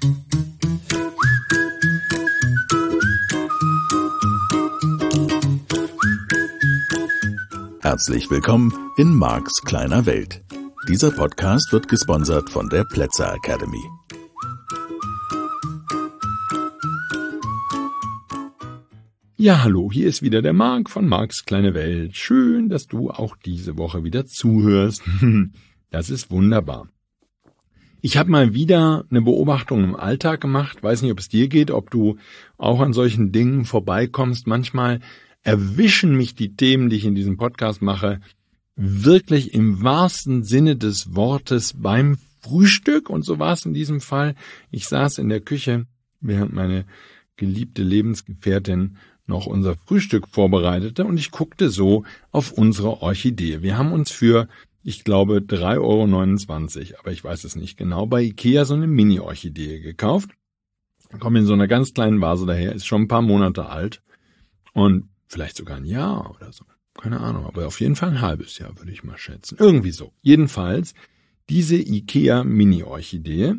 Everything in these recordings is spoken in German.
Herzlich willkommen in Marks kleiner Welt. Dieser Podcast wird gesponsert von der Plätzer Academy. Ja, hallo, hier ist wieder der Mark von Marks kleine Welt. Schön, dass du auch diese Woche wieder zuhörst. Das ist wunderbar. Ich habe mal wieder eine Beobachtung im Alltag gemacht. Weiß nicht, ob es dir geht, ob du auch an solchen Dingen vorbeikommst. Manchmal erwischen mich die Themen, die ich in diesem Podcast mache, wirklich im wahrsten Sinne des Wortes beim Frühstück. Und so war es in diesem Fall. Ich saß in der Küche, während meine geliebte Lebensgefährtin noch unser Frühstück vorbereitete, und ich guckte so auf unsere Orchidee. Wir haben uns für, ich glaube, 3,29 €, aber ich weiß es nicht genau, bei Ikea so eine Mini-Orchidee gekauft. Kommt in so einer ganz kleinen Vase daher, ist schon ein paar Monate alt und vielleicht sogar ein Jahr oder so. Keine Ahnung, aber auf jeden Fall ein halbes Jahr, würde ich mal schätzen. Irgendwie so. Jedenfalls, diese Ikea Mini-Orchidee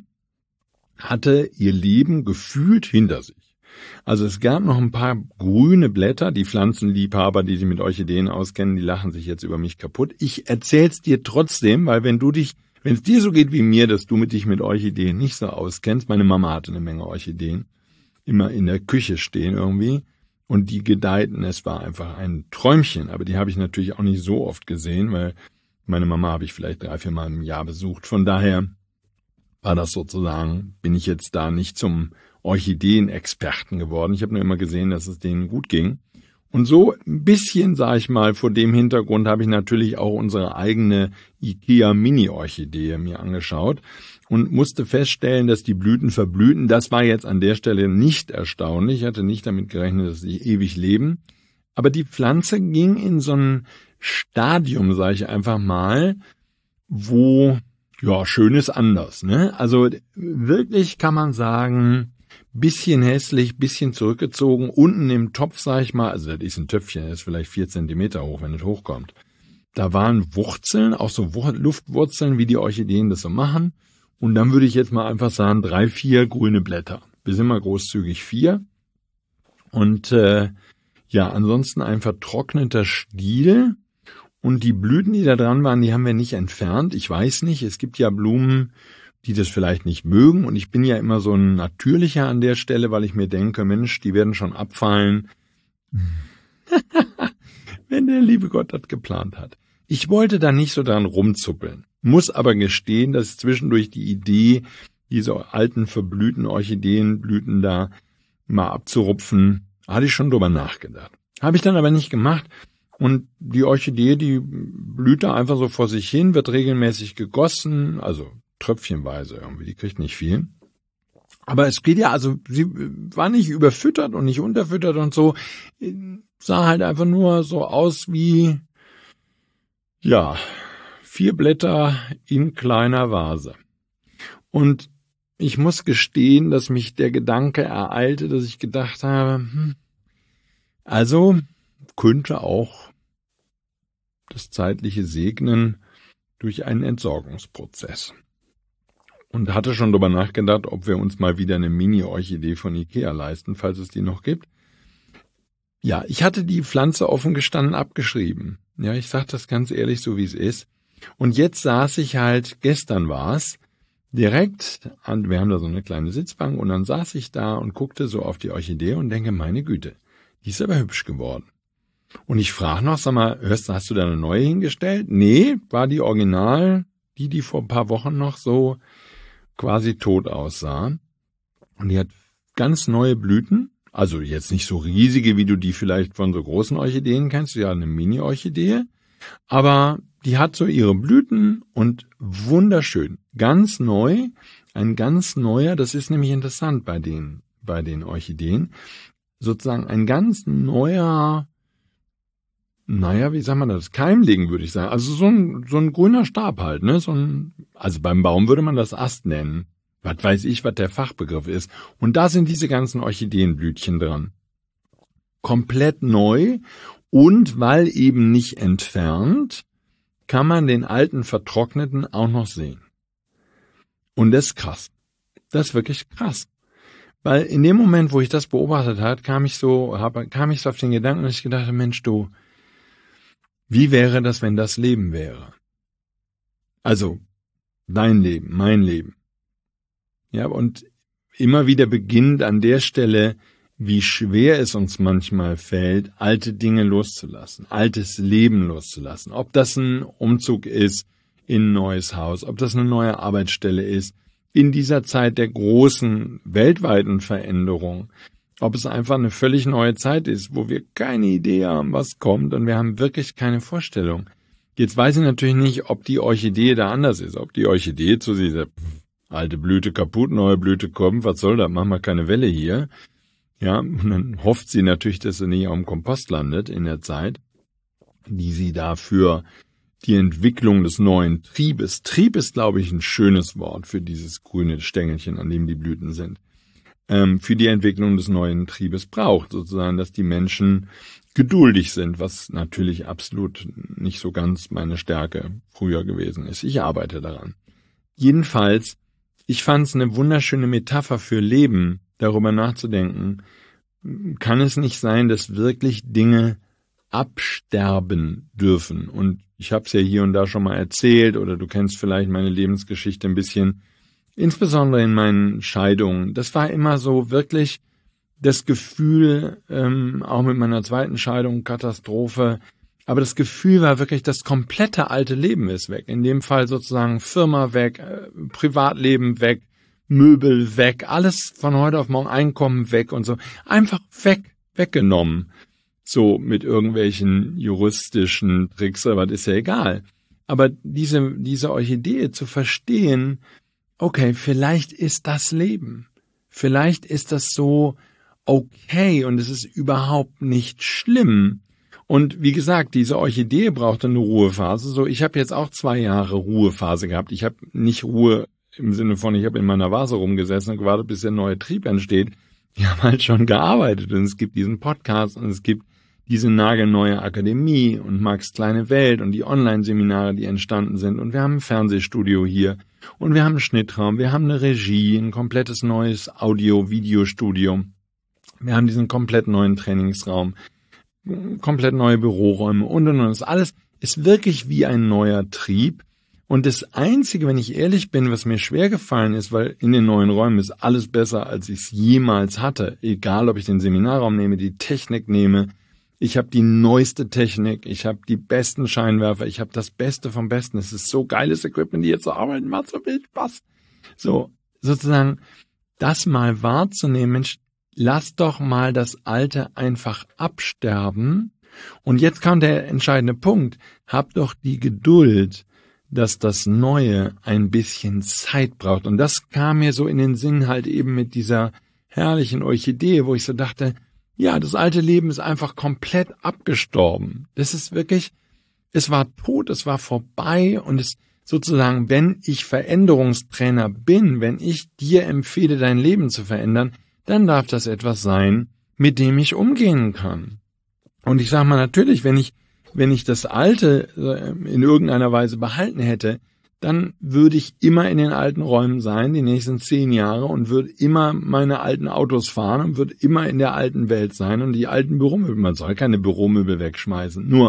hatte ihr Leben gefühlt hinter sich. Also es gab noch ein paar grüne Blätter, die Pflanzenliebhaber, die sich mit Orchideen auskennen, die lachen sich jetzt über mich kaputt. Ich erzähl's dir trotzdem, weil wenn es dir so geht wie mir, dass du dich mit Orchideen nicht so auskennst, meine Mama hatte eine Menge Orchideen, immer in der Küche stehen irgendwie, und die gedeihten, es war einfach ein Träumchen, aber die habe ich natürlich auch nicht so oft gesehen, weil meine Mama habe ich vielleicht 3-4 Mal im Jahr besucht. Von daher war das sozusagen, bin ich jetzt da nicht zum Orchideen-Experten geworden. Ich habe nur immer gesehen, dass es denen gut ging. Und so ein bisschen, sag ich mal, vor dem Hintergrund habe ich natürlich auch unsere eigene Ikea Mini-Orchidee mir angeschaut und musste feststellen, dass die Blüten verblühten. Das war jetzt an der Stelle nicht erstaunlich. Ich hatte nicht damit gerechnet, dass sie ewig leben. Aber die Pflanze ging in so ein Stadium, sage ich einfach mal, wo, ja, schön ist anders, ne? Also wirklich kann man sagen, bisschen hässlich, bisschen zurückgezogen, unten im Topf, sag ich mal, also das ist ein Töpfchen, das ist vielleicht 4 Zentimeter hoch, wenn es hochkommt. Da waren Wurzeln, auch so Luftwurzeln, wie die Orchideen das so machen. Und dann würde ich jetzt mal einfach sagen, 3-4 grüne Blätter. Wir sind mal großzügig 4. Und ja, ansonsten ein vertrockneter Stiel. Und die Blüten, die da dran waren, die haben wir nicht entfernt. Ich weiß nicht, es gibt ja Blumen, die das vielleicht nicht mögen. Und ich bin ja immer so ein Natürlicher an der Stelle, weil ich mir denke, Mensch, die werden schon abfallen, wenn der liebe Gott das geplant hat. Ich wollte da nicht so dran rumzuppeln, muss aber gestehen, dass zwischendurch die Idee, diese alten verblühten Orchideenblüten da mal abzurupfen, hatte ich schon drüber nachgedacht. Habe ich dann aber nicht gemacht. Und die Orchidee, die blüht da einfach so vor sich hin, wird regelmäßig gegossen, also tröpfchenweise irgendwie, die kriegt nicht viel. Aber es geht ja, also sie war nicht überfüttert und nicht unterfüttert und so, sah halt einfach nur so aus wie, ja, 4 Blätter in kleiner Vase. Und ich muss gestehen, dass mich der Gedanke ereilte, dass ich gedacht habe, also könnte auch das zeitliche Segnen durch einen Entsorgungsprozess. Und hatte schon darüber nachgedacht, ob wir uns mal wieder eine Mini-Orchidee von Ikea leisten, falls es die noch gibt. Ja, ich hatte die Pflanze offen gestanden abgeschrieben. Ja, ich sage das ganz ehrlich, so wie es ist. Und jetzt saß ich halt, gestern war es, direkt an, wir haben da so eine kleine Sitzbank, und dann saß ich da und guckte so auf die Orchidee und denke, meine Güte, die ist aber hübsch geworden. Und ich frage noch, sag mal, hast du da eine neue hingestellt? Nee, war die Original, die vor ein paar Wochen noch so quasi tot aussah. Und die hat ganz neue Blüten, also jetzt nicht so riesige, wie du die vielleicht von so großen Orchideen kennst, ja, eine Mini-Orchidee, aber die hat so ihre Blüten und wunderschön, ganz neu, ein ganz neuer, das ist nämlich interessant bei den Orchideen, sozusagen ein ganz neuer, naja, wie sagt man das, Keimling würde ich sagen, also so ein grüner Stab halt, ne, also beim Baum würde man das Ast nennen, was weiß ich, was der Fachbegriff ist, und da sind diese ganzen Orchideenblütchen dran. Komplett neu, und weil eben nicht entfernt, kann man den alten vertrockneten auch noch sehen. Und das ist krass. Das ist wirklich krass. Weil in dem Moment, wo ich das beobachtet habe, kam ich so auf den Gedanken, dass ich gedacht habe, Mensch, du, wie wäre das, wenn das Leben wäre? Also, dein Leben, mein Leben. Ja, und immer wieder beginnt an der Stelle, wie schwer es uns manchmal fällt, alte Dinge loszulassen, altes Leben loszulassen. Ob das ein Umzug ist in ein neues Haus, ob das eine neue Arbeitsstelle ist, in dieser Zeit der großen weltweiten Veränderung, ob es einfach eine völlig neue Zeit ist, wo wir keine Idee haben, was kommt und wir haben wirklich keine Vorstellung. Jetzt weiß ich natürlich nicht, ob die Orchidee da anders ist, ob die Orchidee zu dieser alte Blüte kaputt, neue Blüte kommt, was soll das, machen wir keine Welle hier. Ja, und dann hofft sie natürlich, dass sie nicht auf dem Kompost landet in der Zeit, die sie dafür die Entwicklung des neuen Triebes. Trieb ist, glaube ich, ein schönes Wort für dieses grüne Stängelchen, an dem die Blüten sind. Für die Entwicklung des neuen Triebes braucht, sozusagen, dass die Menschen geduldig sind, was natürlich absolut nicht so ganz meine Stärke früher gewesen ist. Ich arbeite daran. Jedenfalls, ich fand es eine wunderschöne Metapher für Leben, darüber nachzudenken, kann es nicht sein, dass wirklich Dinge absterben dürfen. Und ich habe es ja hier und da schon mal erzählt, oder du kennst vielleicht meine Lebensgeschichte ein bisschen, insbesondere in meinen Scheidungen. Das war immer so wirklich das Gefühl, auch mit meiner zweiten Scheidung, Katastrophe, aber das Gefühl war wirklich, das komplette alte Leben ist weg. In dem Fall sozusagen Firma weg, Privatleben weg, Möbel weg, alles von heute auf morgen, Einkommen weg und so. Einfach weggenommen. So mit irgendwelchen juristischen Tricks, aber das ist ja egal. Aber diese Orchidee zu verstehen, okay, vielleicht ist das Leben. Vielleicht ist das so okay und es ist überhaupt nicht schlimm. Und wie gesagt, diese Orchidee brauchte eine Ruhephase. So, ich habe jetzt auch 2 Jahre Ruhephase gehabt. Ich habe nicht Ruhe im Sinne von, ich habe in meiner Vase rumgesessen und gewartet, bis der neue Trieb entsteht. Die haben halt schon gearbeitet und es gibt diesen Podcast und es gibt diese nagelneue Akademie und Marks kleine Welt und die Online-Seminare, die entstanden sind. Und wir haben ein Fernsehstudio hier und wir haben einen Schnittraum, wir haben eine Regie, ein komplettes neues Audio-Video-Studio. Wir haben diesen komplett neuen Trainingsraum, komplett neue Büroräume und. Das alles ist wirklich wie ein neuer Trieb. Und das Einzige, wenn ich ehrlich bin, was mir schwer gefallen ist, weil in den neuen Räumen ist alles besser, als ich es jemals hatte. Egal, ob ich den Seminarraum nehme, die Technik nehme. Ich habe die neueste Technik, ich habe die besten Scheinwerfer, ich habe das Beste vom Besten. Es ist so geiles Equipment, die jetzt so arbeiten, macht so viel Spaß. So, sozusagen, das mal wahrzunehmen, Mensch, lass doch mal das Alte einfach absterben. Und jetzt kommt der entscheidende Punkt. Hab doch die Geduld, dass das Neue ein bisschen Zeit braucht. Und das kam mir so in den Sinn halt eben mit dieser herrlichen Orchidee, wo ich so dachte, ja, das alte Leben ist einfach komplett abgestorben. Das ist wirklich, es war tot, es war vorbei und es sozusagen, wenn ich Veränderungstrainer bin, wenn ich dir empfehle, dein Leben zu verändern, dann darf das etwas sein, mit dem ich umgehen kann. Und ich sage mal natürlich, wenn ich das Alte in irgendeiner Weise behalten hätte, dann würde ich immer in den alten Räumen sein, die nächsten 10 Jahre, und würde immer meine alten Autos fahren und würde immer in der alten Welt sein und die alten Büromöbel, man soll keine Büromöbel wegschmeißen. Nur,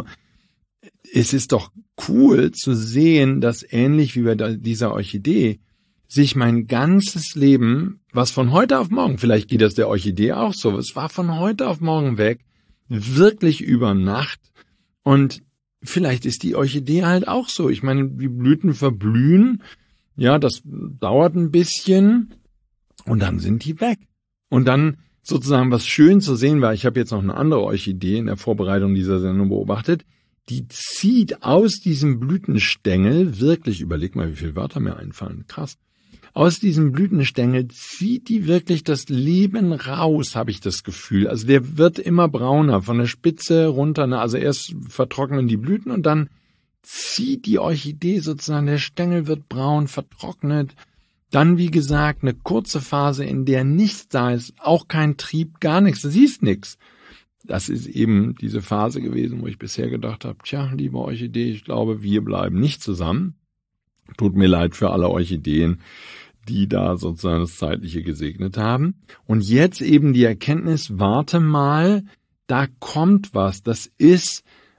es ist doch cool zu sehen, dass ähnlich wie bei dieser Orchidee sich mein ganzes Leben, was von heute auf morgen, vielleicht geht das der Orchidee auch so, es war von heute auf morgen weg, wirklich über Nacht. Und vielleicht ist die Orchidee halt auch so. Ich meine, die Blüten verblühen, ja, das dauert ein bisschen und dann sind die weg. Und dann sozusagen, was schön zu sehen war, ich habe jetzt noch eine andere Orchidee in der Vorbereitung dieser Sendung beobachtet, die zieht aus diesem Blütenstängel, wirklich, überleg mal, wie viele Wörter mir einfallen, krass, aus diesem Blütenstängel zieht die wirklich das Leben raus, habe ich das Gefühl. Also der wird immer brauner, von der Spitze runter, also erst vertrocknen die Blüten und dann zieht die Orchidee sozusagen, der Stängel wird braun, vertrocknet. Dann, wie gesagt, eine kurze Phase, in der nichts da ist, auch kein Trieb, gar nichts, du siehst nichts. Das ist eben diese Phase gewesen, wo ich bisher gedacht habe, tja, liebe Orchidee, ich glaube, wir bleiben nicht zusammen. Tut mir leid für alle Orchideen, die da sozusagen das Zeitliche gesegnet haben. Und jetzt eben die Erkenntnis, warte mal, da kommt was, das ist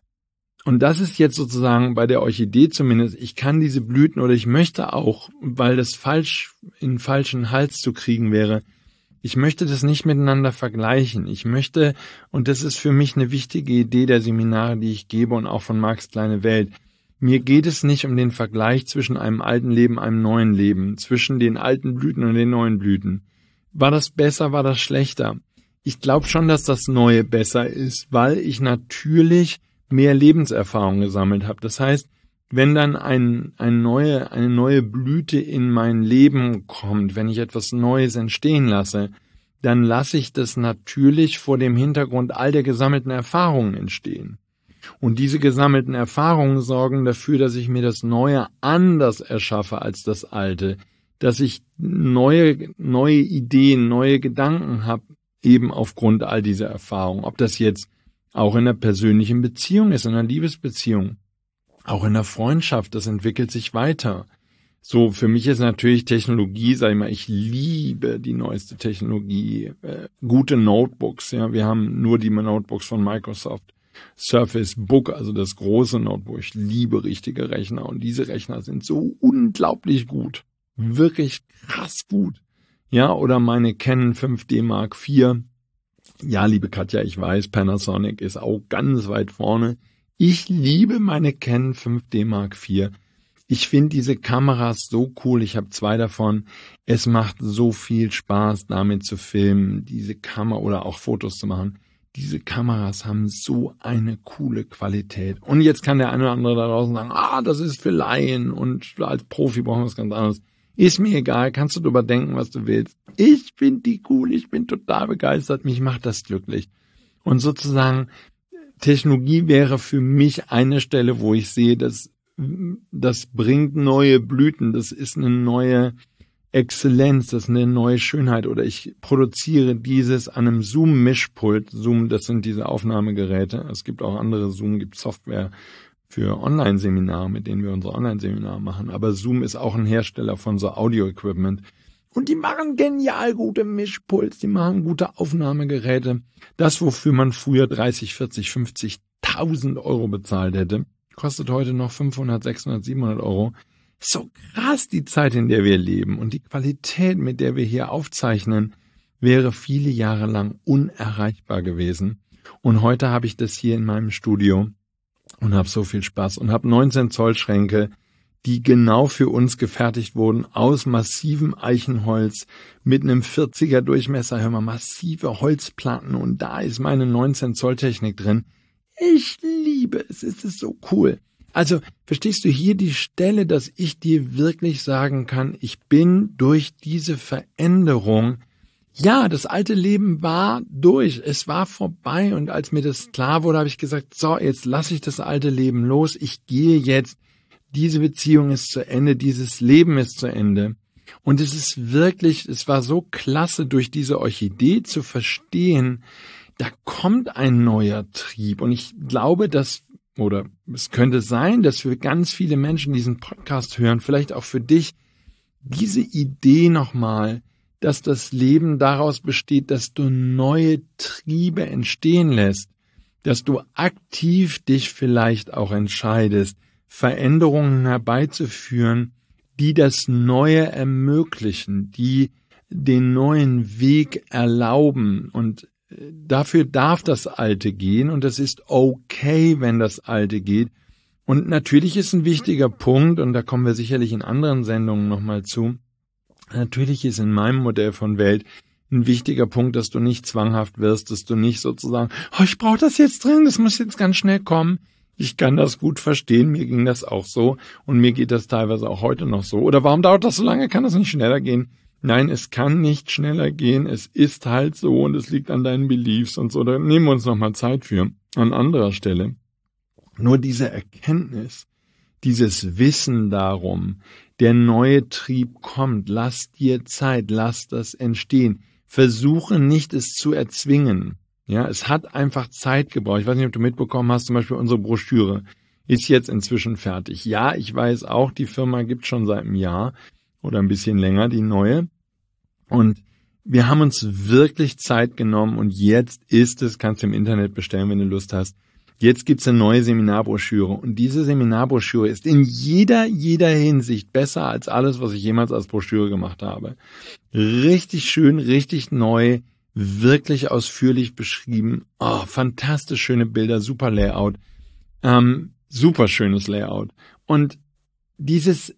jetzt sozusagen bei der Orchidee zumindest, ich kann diese Blüten oder ich möchte auch, weil das in den falschen Hals zu kriegen wäre, ich möchte das nicht miteinander vergleichen. Ich möchte, und das ist für mich eine wichtige Idee der Seminare, die ich gebe und auch von Marks kleine Welt, mir geht es nicht um den Vergleich zwischen einem alten Leben, einem neuen Leben, zwischen den alten Blüten und den neuen Blüten. War das besser, war das schlechter? Ich glaube schon, dass das Neue besser ist, weil ich natürlich mehr Lebenserfahrung gesammelt habe. Das heißt, wenn dann eine neue Blüte in mein Leben kommt, wenn ich etwas Neues entstehen lasse, dann lasse ich das natürlich vor dem Hintergrund all der gesammelten Erfahrungen entstehen. Und diese gesammelten Erfahrungen sorgen dafür, dass ich mir das Neue anders erschaffe als das Alte, dass ich neue Ideen, neue Gedanken habe, eben aufgrund all dieser Erfahrungen. Ob das jetzt auch in einer persönlichen Beziehung ist, in einer Liebesbeziehung, auch in der Freundschaft, das entwickelt sich weiter. So, für mich ist natürlich Technologie, sag ich mal, ich liebe die neueste Technologie, gute Notebooks, ja, wir haben nur die Notebooks von Microsoft, Surface Book, also das große Notebook, ich liebe richtige Rechner und diese Rechner sind so unglaublich gut, wirklich krass gut, ja, oder meine Canon 5D Mark IV, ja, liebe Katja, ich weiß, Panasonic ist auch ganz weit vorne. Ich liebe meine Canon 5D Mark IV. Ich finde diese Kameras so cool. Ich habe 2 davon. Es macht so viel Spaß, damit zu filmen, diese Kamera oder auch Fotos zu machen. Diese Kameras haben so eine coole Qualität. Und jetzt kann der eine oder andere da draußen sagen, das ist für Laien und als Profi brauchen wir was ganz anderes. Ist mir egal, kannst du drüber denken, was du willst. Ich finde die cool, ich bin total begeistert, mich macht das glücklich. Und sozusagen, Technologie wäre für mich eine Stelle, wo ich sehe, das bringt neue Blüten, das ist eine neue Exzellenz, das ist eine neue Schönheit. Oder ich produziere dieses an einem Zoom-Mischpult. Zoom, das sind diese Aufnahmegeräte. Es gibt auch andere Zoom, gibt Software für Online-Seminare, mit denen wir unsere Online-Seminare machen. Aber Zoom ist auch ein Hersteller von so Audio-Equipment. Und die machen genial gute Mischpuls, die machen gute Aufnahmegeräte. Das, wofür man früher 30, 40, 50.000 Euro bezahlt hätte, kostet heute noch 500, 600, 700 Euro. So krass die Zeit, in der wir leben. Und die Qualität, mit der wir hier aufzeichnen, wäre viele Jahre lang unerreichbar gewesen. Und heute habe ich das hier in meinem Studio und habe so viel Spaß und habe 19 Zoll Schränke, die genau für uns gefertigt wurden, aus massivem Eichenholz mit einem 40er Durchmesser, hör mal, massive Holzplatten und da ist meine 19 Zoll Technik drin. Ich liebe es, es ist so cool. Also, verstehst du hier die Stelle, dass ich dir wirklich sagen kann, ich bin durch diese Veränderung, ja, das alte Leben war durch, es war vorbei und als mir das klar wurde, habe ich gesagt, so, jetzt lasse ich das alte Leben los, ich gehe jetzt, diese Beziehung ist zu Ende, dieses Leben ist zu Ende. Und es ist wirklich, es war so klasse, durch diese Orchidee zu verstehen, da kommt ein neuer Trieb. Und ich glaube, dass, oder es könnte sein, dass für ganz viele Menschen diesen Podcast hören, vielleicht auch für dich, diese Idee nochmal, dass das Leben daraus besteht, dass du neue Triebe entstehen lässt, dass du aktiv dich vielleicht auch entscheidest, Veränderungen herbeizuführen, die das Neue ermöglichen, die den neuen Weg erlauben. Und dafür darf das Alte gehen und es ist okay, wenn das Alte geht. Und natürlich ist ein wichtiger Punkt, und da kommen wir sicherlich in anderen Sendungen nochmal zu, natürlich ist in meinem Modell von Welt ein wichtiger Punkt, dass du nicht zwanghaft wirst, dass du nicht sozusagen, ich brauche das jetzt drin, das muss jetzt ganz schnell kommen. Ich kann das gut verstehen, mir ging das auch so und mir geht das teilweise auch heute noch so. Oder warum dauert das so lange, kann das nicht schneller gehen? Nein, es kann nicht schneller gehen, es ist halt so und es liegt an deinen Beliefs und so. Da nehmen wir uns nochmal Zeit für, an anderer Stelle. Nur diese Erkenntnis, dieses Wissen darum, der neue Trieb kommt, lass dir Zeit, lass das entstehen. Versuche nicht, es zu erzwingen. Ja, es hat einfach Zeit gebraucht. Ich weiß nicht, ob du mitbekommen hast, zum Beispiel unsere Broschüre ist jetzt inzwischen fertig. Ja, ich weiß auch, die Firma gibt schon seit einem Jahr oder ein bisschen länger, die neue. Und wir haben uns wirklich Zeit genommen und jetzt ist es, kannst du im Internet bestellen, wenn du Lust hast. Jetzt gibt's eine neue Seminarbroschüre und diese Seminarbroschüre ist in jeder Hinsicht besser als alles, was ich jemals als Broschüre gemacht habe. Richtig schön, richtig neu, wirklich ausführlich beschrieben. Oh, fantastisch schöne Bilder, super Layout, super schönes Layout. Und dieses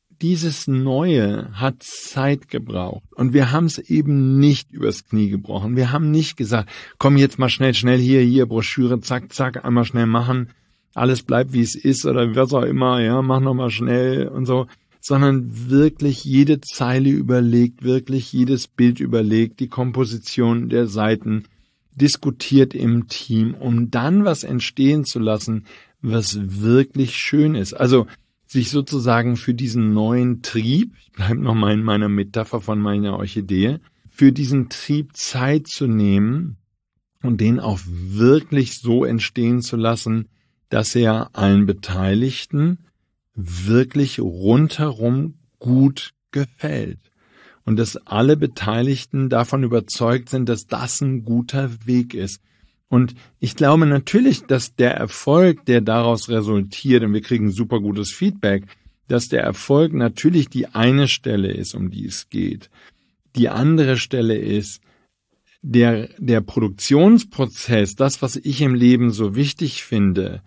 Neue hat Zeit gebraucht und wir haben es eben nicht übers Knie gebrochen. Wir haben nicht gesagt, komm jetzt mal schnell hier, Broschüre, zack, einmal schnell machen, alles bleibt wie es ist oder was auch immer, ja, mach nochmal schnell und so, sondern wirklich jede Zeile überlegt, wirklich jedes Bild überlegt, die Komposition der Seiten, diskutiert im Team, um dann was entstehen zu lassen, was wirklich schön ist. Also sich sozusagen für diesen neuen Trieb, ich bleibe nochmal in meiner Metapher von meiner Orchidee, für diesen Trieb Zeit zu nehmen und den auch wirklich so entstehen zu lassen, dass er allen Beteiligten wirklich rundherum gut gefällt. Und dass alle Beteiligten davon überzeugt sind, dass das ein guter Weg ist. Und ich glaube natürlich, dass der Erfolg, der daraus resultiert, und wir kriegen super gutes Feedback, dass der Erfolg natürlich die eine Stelle ist, um die es geht. Die andere Stelle ist der Produktionsprozess, das, was ich im Leben so wichtig finde,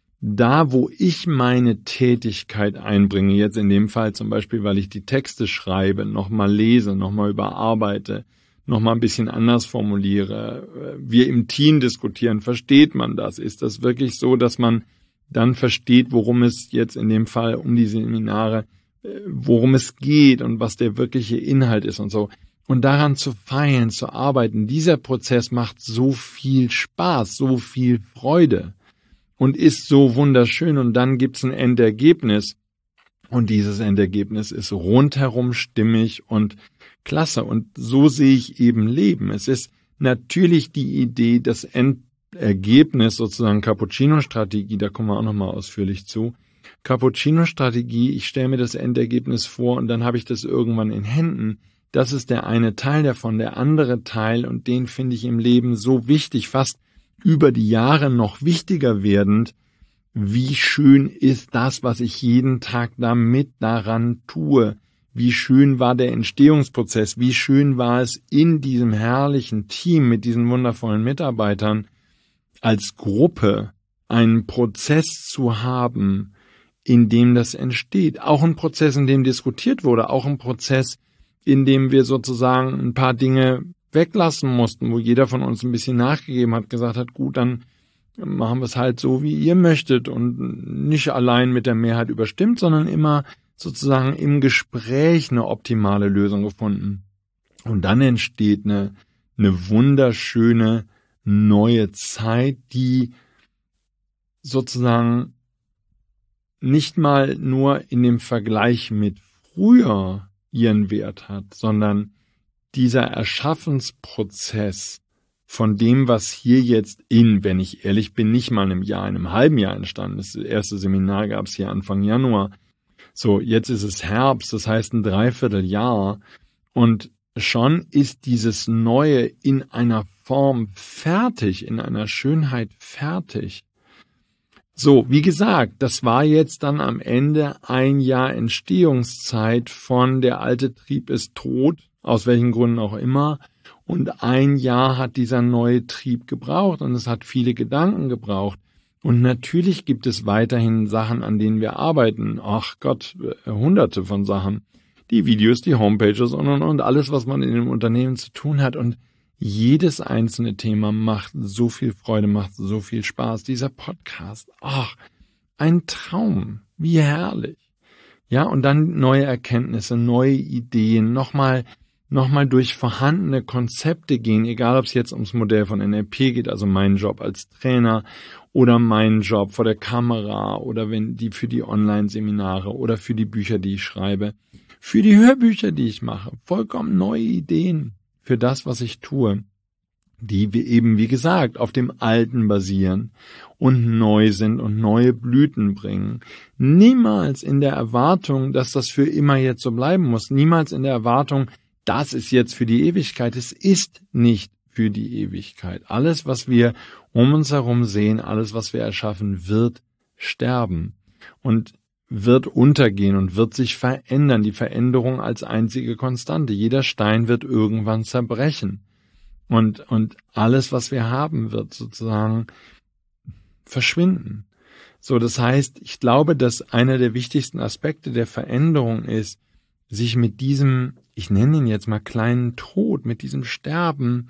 da, wo ich meine Tätigkeit einbringe, jetzt in dem Fall zum Beispiel, weil ich die Texte schreibe, nochmal lese, nochmal überarbeite, nochmal ein bisschen anders formuliere, wir im Team diskutieren, versteht man das? Ist das wirklich so, dass man dann versteht, worum es jetzt in dem Fall um die Seminare, worum es geht und was der wirkliche Inhalt ist und so. Und daran zu feilen, zu arbeiten, dieser Prozess macht so viel Spaß, so viel Freude und ist so wunderschön. Und dann gibt's ein Endergebnis und dieses Endergebnis ist rundherum stimmig und klasse. Und so sehe ich eben Leben. Es ist natürlich die Idee, das Endergebnis, sozusagen Cappuccino-Strategie, da kommen wir auch nochmal ausführlich zu. Cappuccino-Strategie, ich stelle mir das Endergebnis vor und dann habe ich das irgendwann in Händen. Das ist der eine Teil davon, der andere Teil, und den finde ich im Leben so wichtig, fast über die Jahre noch wichtiger werdend. Wie schön ist das, was ich jeden Tag damit daran tue? Wie schön war der Entstehungsprozess? Wie schön war es in diesem herrlichen Team mit diesen wundervollen Mitarbeitern als Gruppe einen Prozess zu haben, in dem das entsteht? Auch ein Prozess, in dem diskutiert wurde, auch ein Prozess, in dem wir sozusagen ein paar Dinge weglassen mussten, wo jeder von uns ein bisschen nachgegeben hat, gesagt hat, gut, dann machen wir es halt so, wie ihr möchtet und nicht allein mit der Mehrheit überstimmt, sondern immer sozusagen im Gespräch eine optimale Lösung gefunden. Und dann entsteht eine wunderschöne neue Zeit, die sozusagen nicht mal nur in dem Vergleich mit früher ihren Wert hat, sondern dieser Erschaffensprozess von dem, was hier jetzt wenn ich ehrlich bin, nicht mal in einem halben Jahr entstanden ist. Das erste Seminar gab es hier Anfang Januar. So, jetzt ist es Herbst, das heißt ein Dreivierteljahr. Und schon ist dieses Neue in einer Form fertig, in einer Schönheit fertig. So, wie gesagt, das war jetzt dann am Ende ein Jahr Entstehungszeit von der alte Trieb ist tot, aus welchen Gründen auch immer. Und ein Jahr hat dieser neue Trieb gebraucht und es hat viele Gedanken gebraucht. Und natürlich gibt es weiterhin Sachen, an denen wir arbeiten. Ach Gott, hunderte von Sachen. Die Videos, die Homepages und alles, was man in dem Unternehmen zu tun hat. Und jedes einzelne Thema macht so viel Freude, macht so viel Spaß. Dieser Podcast, ach, ein Traum. Wie herrlich. Ja, und dann neue Erkenntnisse, neue Ideen, nochmal durch vorhandene Konzepte gehen, egal ob es jetzt ums Modell von NLP geht, also meinen Job als Trainer oder meinen Job vor der Kamera oder für die Online-Seminare oder für die Bücher, die ich schreibe, für die Hörbücher, die ich mache, vollkommen neue Ideen für das, was ich tue. die wir eben, wie gesagt, auf dem Alten basieren und neu sind und neue Blüten bringen. Niemals in der Erwartung, dass das für immer jetzt so bleiben muss. Niemals in der Erwartung, das ist jetzt für die Ewigkeit. Es ist nicht für die Ewigkeit. Alles, was wir um uns herum sehen, alles, was wir erschaffen, wird sterben und wird untergehen und wird sich verändern. Die Veränderung als einzige Konstante. Jeder Stein wird irgendwann zerbrechen. Und alles, was wir haben, wird sozusagen verschwinden. So, das heißt, ich glaube, dass einer der wichtigsten Aspekte der Veränderung ist, sich mit diesem, ich nenne ihn jetzt mal kleinen Tod, mit diesem Sterben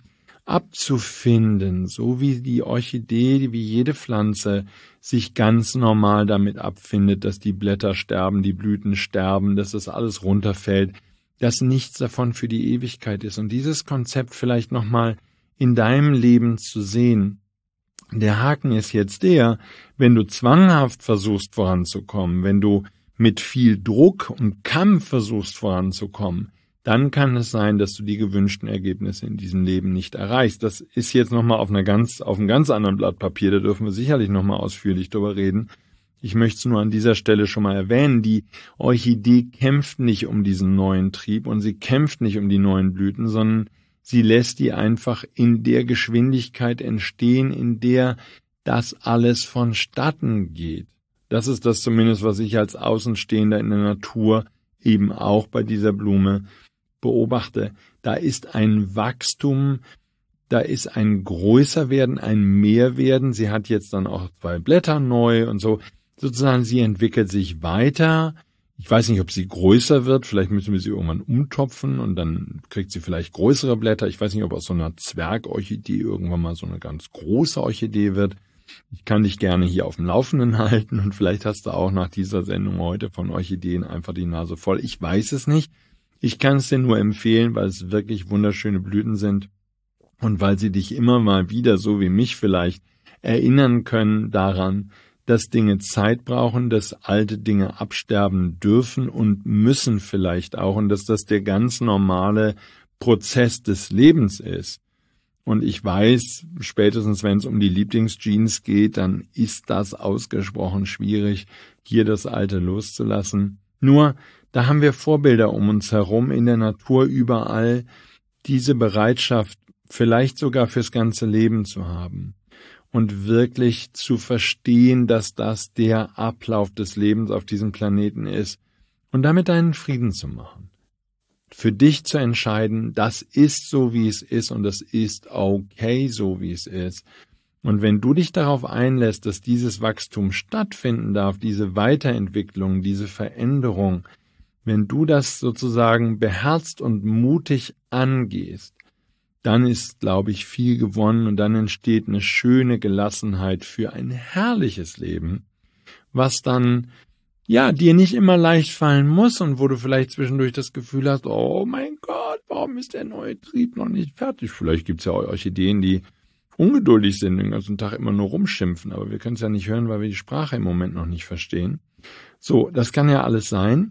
abzufinden, so wie die Orchidee, wie jede Pflanze sich ganz normal damit abfindet, dass die Blätter sterben, die Blüten sterben, dass das alles runterfällt, dass nichts davon für die Ewigkeit ist. Und dieses Konzept vielleicht nochmal in deinem Leben zu sehen. Der Haken ist jetzt der, wenn du zwanghaft versuchst voranzukommen, wenn du mit viel Druck und Kampf versuchst voranzukommen, dann kann es sein, dass du die gewünschten Ergebnisse in diesem Leben nicht erreichst. Das ist jetzt nochmal auf einem ganz anderen Blatt Papier, da dürfen wir sicherlich nochmal ausführlich drüber reden. Ich möchte es nur an dieser Stelle schon mal erwähnen, die Orchidee kämpft nicht um diesen neuen Trieb und sie kämpft nicht um die neuen Blüten, sondern sie lässt die einfach in der Geschwindigkeit entstehen, in der das alles vonstatten geht. Das ist das zumindest, was ich als Außenstehender in der Natur eben auch bei dieser Blume beobachte. Da ist ein Wachstum, da ist ein Größerwerden, ein Mehrwerden. Sie hat jetzt dann auch 2 Blätter neu und so. Sozusagen, sie entwickelt sich weiter. Ich weiß nicht, ob sie größer wird. Vielleicht müssen wir sie irgendwann umtopfen und dann kriegt sie vielleicht größere Blätter. Ich weiß nicht, ob aus so einer Zwergorchidee irgendwann mal so eine ganz große Orchidee wird. Ich kann dich gerne hier auf dem Laufenden halten und vielleicht hast du auch nach dieser Sendung heute von Orchideen einfach die Nase voll. Ich weiß es nicht. Ich kann es dir nur empfehlen, weil es wirklich wunderschöne Blüten sind und weil sie dich immer mal wieder, so wie mich vielleicht, erinnern können daran, dass Dinge Zeit brauchen, dass alte Dinge absterben dürfen und müssen vielleicht auch und dass das der ganz normale Prozess des Lebens ist. Und ich weiß, spätestens wenn es um die Lieblingsjeans geht, dann ist das ausgesprochen schwierig, hier das Alte loszulassen. Nur, da haben wir Vorbilder um uns herum, in der Natur überall, diese Bereitschaft vielleicht sogar fürs ganze Leben zu haben und wirklich zu verstehen, dass das der Ablauf des Lebens auf diesem Planeten ist und damit einen Frieden zu machen. Für dich zu entscheiden, das ist so, wie es ist und das ist okay, so wie es ist. Und wenn du dich darauf einlässt, dass dieses Wachstum stattfinden darf, diese Weiterentwicklung, diese Veränderung, wenn du das sozusagen beherzt und mutig angehst, dann ist, glaube ich, viel gewonnen und dann entsteht eine schöne Gelassenheit für ein herrliches Leben, was dann dir nicht immer leicht fallen muss und wo du vielleicht zwischendurch das Gefühl hast, oh mein Gott, warum ist der neue Trieb noch nicht fertig? Vielleicht gibt es ja Orchideen, die ungeduldig sind, den ganzen Tag immer nur rumschimpfen, aber wir können es ja nicht hören, weil wir die Sprache im Moment noch nicht verstehen. So, das kann ja alles sein.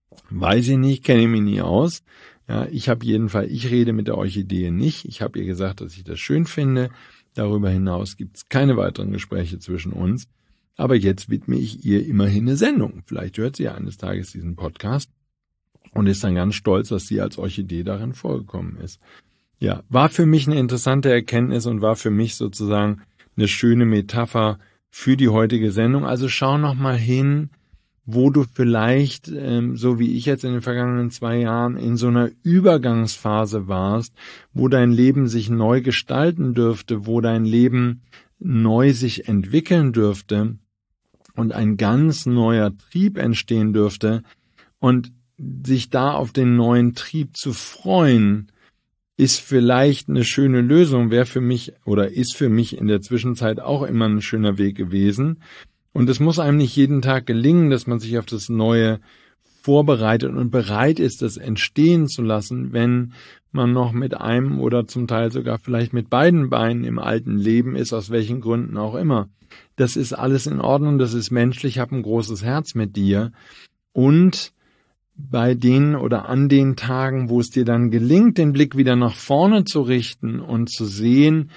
Weiß ich nicht, kenne ich mich nie aus. Ja, ich rede mit der Orchidee nicht. Ich habe ihr gesagt, dass ich das schön finde. Darüber hinaus gibt es keine weiteren Gespräche zwischen uns. Aber jetzt widme ich ihr immerhin eine Sendung. Vielleicht hört sie ja eines Tages diesen Podcast und ist dann ganz stolz, dass sie als Orchidee darin vorgekommen ist. Ja, war für mich eine interessante Erkenntnis und war für mich sozusagen eine schöne Metapher für die heutige Sendung. Also schau noch mal hin, wo du vielleicht, so wie ich jetzt in den vergangenen 2 Jahren, in so einer Übergangsphase warst, wo dein Leben sich neu gestalten dürfte, wo dein Leben neu sich entwickeln dürfte und ein ganz neuer Trieb entstehen dürfte und sich da auf den neuen Trieb zu freuen, ist vielleicht eine schöne Lösung, wäre für mich oder ist für mich in der Zwischenzeit auch immer ein schöner Weg gewesen. Und es muss einem nicht jeden Tag gelingen, dass man sich auf das Neue vorbereitet und bereit ist, das entstehen zu lassen, wenn man noch mit einem oder zum Teil sogar vielleicht mit beiden Beinen im alten Leben ist, aus welchen Gründen auch immer. Das ist alles in Ordnung, das ist menschlich, ich habe ein großes Herz mit dir und bei denen oder an den Tagen, wo es dir dann gelingt, den Blick wieder nach vorne zu richten und zu sehen,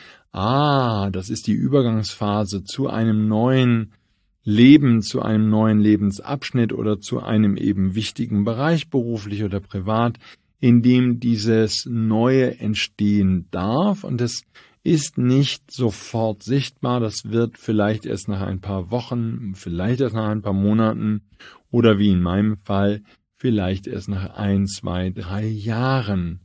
das ist die Übergangsphase zu einem neuen Leben, zu einem neuen Lebensabschnitt oder zu einem eben wichtigen Bereich, beruflich oder privat, in dem dieses Neue entstehen darf. Und es ist nicht sofort sichtbar, das wird vielleicht erst nach ein paar Wochen, vielleicht erst nach ein paar Monaten oder wie in meinem Fall, vielleicht erst nach 1, 2, 3 Jahren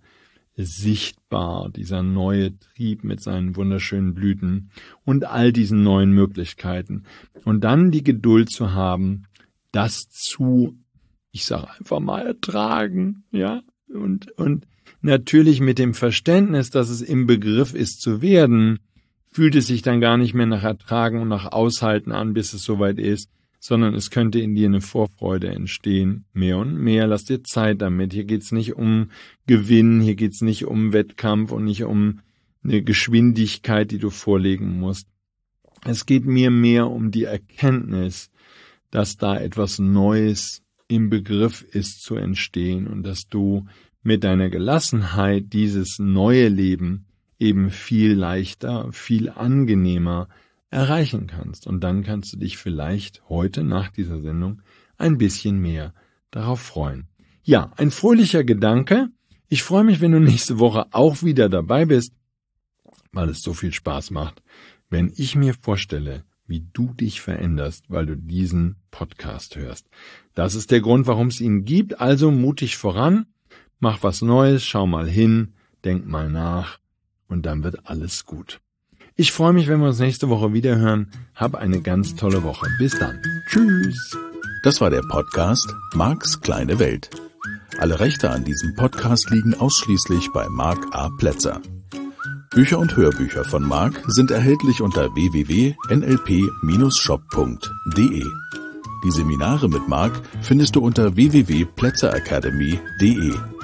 sichtbar, dieser neue Trieb mit seinen wunderschönen Blüten und all diesen neuen Möglichkeiten. Und dann die Geduld zu haben, das zu, ich sage einfach mal, ertragen, ja, und natürlich mit dem Verständnis, dass es im Begriff ist zu werden, fühlt es sich dann gar nicht mehr nach Ertragen und nach Aushalten an, bis es soweit ist, sondern es könnte in dir eine Vorfreude entstehen, mehr und mehr. Lass dir Zeit damit. Hier geht's nicht um Gewinn, hier geht's nicht um Wettkampf und nicht um eine Geschwindigkeit, die du vorlegen musst. Es geht mir mehr um die Erkenntnis, dass da etwas Neues im Begriff ist zu entstehen und dass du mit deiner Gelassenheit dieses neue Leben eben viel leichter, viel angenehmer erreichen kannst. Und dann kannst du dich vielleicht heute nach dieser Sendung ein bisschen mehr darauf freuen. Ja, ein fröhlicher Gedanke. Ich freue mich, wenn du nächste Woche auch wieder dabei bist, weil es so viel Spaß macht, wenn ich mir vorstelle, wie du dich veränderst, weil du diesen Podcast hörst. Das ist der Grund, warum es ihn gibt. Also mutig voran, mach was Neues, schau mal hin, denk mal nach und dann wird alles gut. Ich freue mich, wenn wir uns nächste Woche wieder hören. Hab eine ganz tolle Woche. Bis dann. Tschüss. Das war der Podcast Marks kleine Welt. Alle Rechte an diesem Podcast liegen ausschließlich bei Mark A. Plätzer. Bücher und Hörbücher von Mark sind erhältlich unter www.nlp-shop.de. Die Seminare mit Mark findest du unter www.plätzeracademy.de.